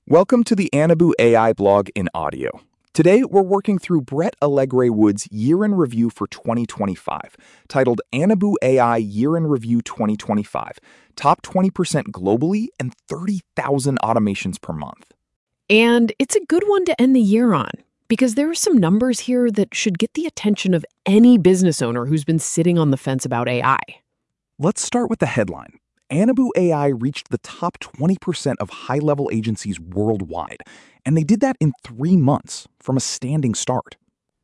Welcome to the Anabu AI blog in audio. Today, we're working through Brett Allegre Wood's Year in Review for 2025, titled Anabu AI Year in Review 2025, Top 20% Globally and 30,000 Automations per Month. And it's a good one to end the year on, because there are some numbers here that should get the attention of any business owner who's been sitting on the fence about AI. Let's start with the headline. Anabu AI reached the top 20% of high-level agencies worldwide, and they did that in 3 months from a standing start.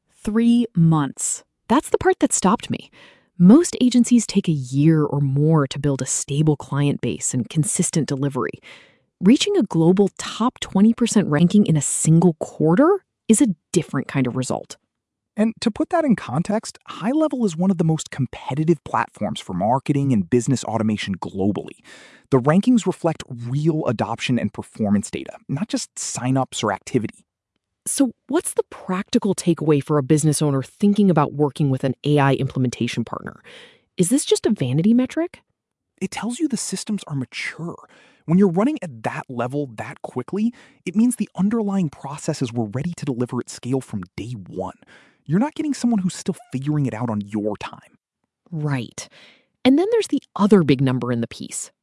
3 months. That's the part that stopped me. Most agencies take a year or more to build a stable client base and consistent delivery. Reaching a global top 20% ranking in a single quarter is a different kind of result. And to put that in context, High Level is one of the most competitive platforms for marketing and business automation globally. The rankings reflect real adoption and performance data, not just signups or activity. So, what's the practical takeaway for a business owner thinking about working with an AI implementation partner? Is this just a vanity metric? It tells you the systems are mature. When you're running at that level that quickly, it means the underlying processes were ready to deliver at scale from day one. You're not getting someone who's still figuring it out on your time. Right. And then there's the other big number in the piece: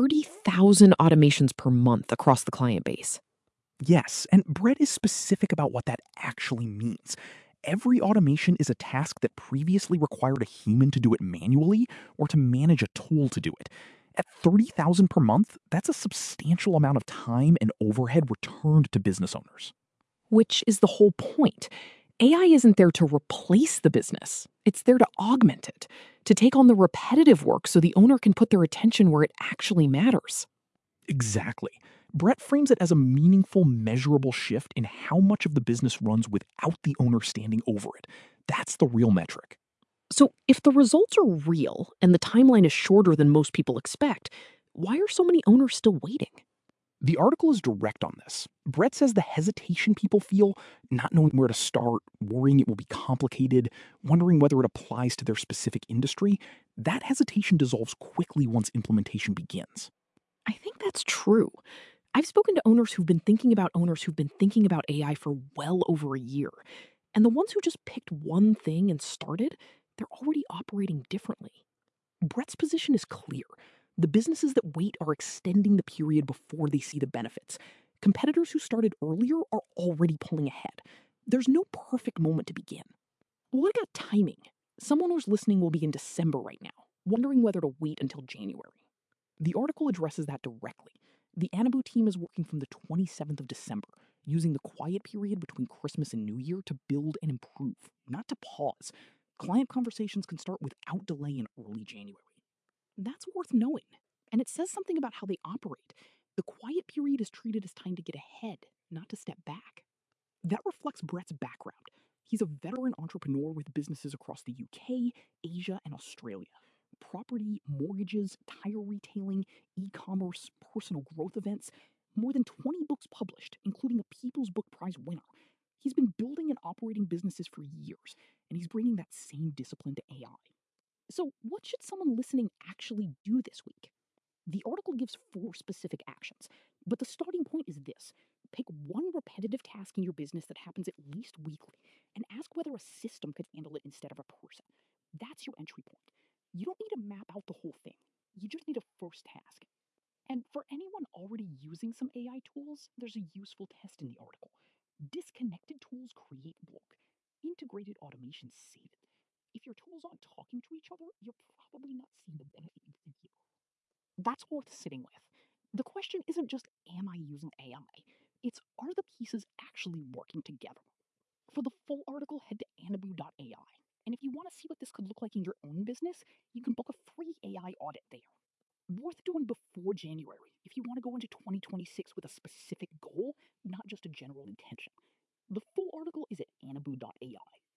30,000 automations per month across the client base. Yes, and Brett is specific about what that actually means. Every automation is a task that previously required a human to do it manually or to manage a tool to do it. At 30,000 per month, that's a substantial amount of time and overhead returned to business owners. Which is the whole point. AI isn't there to replace the business, it's there to augment it, to take on the repetitive work so the owner can put their attention where it actually matters. Exactly. Brett frames it as a meaningful, measurable shift in how much of the business runs without the owner standing over it. That's the real metric. So, if the results are real and the timeline is shorter than most people expect, why are so many owners still waiting? The article is direct on this. Brett says the hesitation people feel, not knowing where to start, worrying it will be complicated, wondering whether it applies to their specific industry, that hesitation dissolves quickly once implementation begins. I think that's true. I've spoken to owners who've been thinking about owners who've been thinking about AI for well over a year. And the ones who just picked one thing and started, they're already operating differently. Brett's position is clear. The businesses that wait are extending the period before they see the benefits. Competitors who started earlier are already pulling ahead. There's no perfect moment to begin. What about timing? Some owners listening will be in December right now, wondering whether to wait until January. The article addresses that directly. The Anabu team is working from the 27th of December, using the quiet period between Christmas and New Year to build and improve, not to pause. Client conversations can start without delay in early January. That's worth knowing. And it says something about how they operate. The quiet period is treated as time to get ahead, not to step back. That reflects Brett's background. He's a veteran entrepreneur with businesses across the UK, Asia, and Australia. Property, mortgages, tire retailing, e-commerce, personal growth events, more than 20 books published, including a People's Book Prize winner. He's been building and operating businesses for years, and he's bringing that same discipline to AI. So, what should someone listening actually do this week? The article gives 4 specific actions, but the starting point is this: pick one repetitive task in your business that happens at least weekly and ask whether a system could handle it instead of a person. That's your entry point. You don't need to map out the whole thing, you just need a first task. And for anyone already using some AI tools, there's a useful test in the article. Disconnected tools create block, integrated automations save it. If your tools aren't talking to each other, you're probably not seeing the benefit you think you are. That's worth sitting with. The question isn't just, am I using AI? It's, are the pieces actually working together? For the full article, head to anabu.ai. And if you want to see what this could look like in your own business, you can book a free AI audit there. Worth doing before January if you want to go into 2026 with a specific goal, not just a general intention. The full article is at anabu.ai.